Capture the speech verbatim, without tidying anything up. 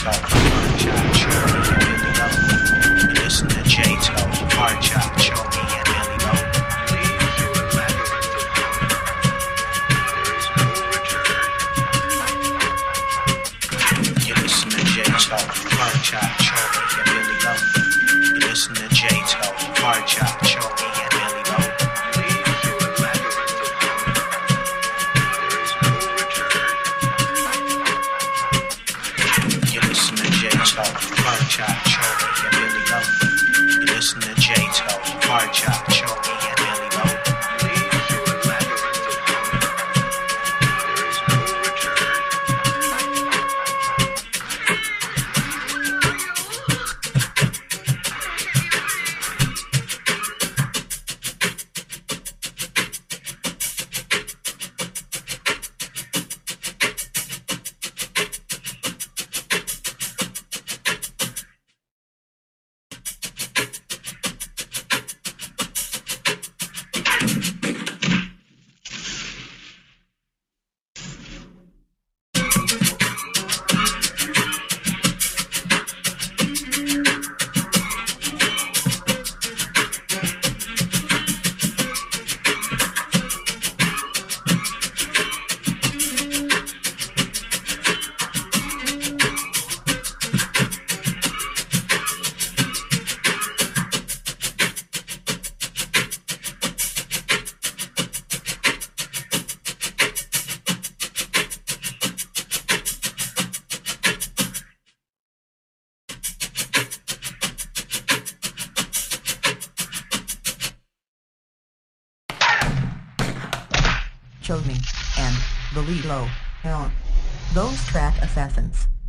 J-Toe, hard chop, show me and Billy Low. You listen to J-Toe, hard chop, show me and Billy Low. Lead through a labyrinth of power. There is no return. You listen to J-Toe, hard chop, show me and Billy Low. You listen to J-Toe, hard chop, show me and Billy Low. Lead through a labyrinth of power. There is no return. You listen to J-Toe, hard chop, show me and Billy Low. You listen to J-Toe, hard chop, show me and Billy Low. Lead through a labyrinth of power. There is no return. Show me and Billy Low. Hell, those track assassins.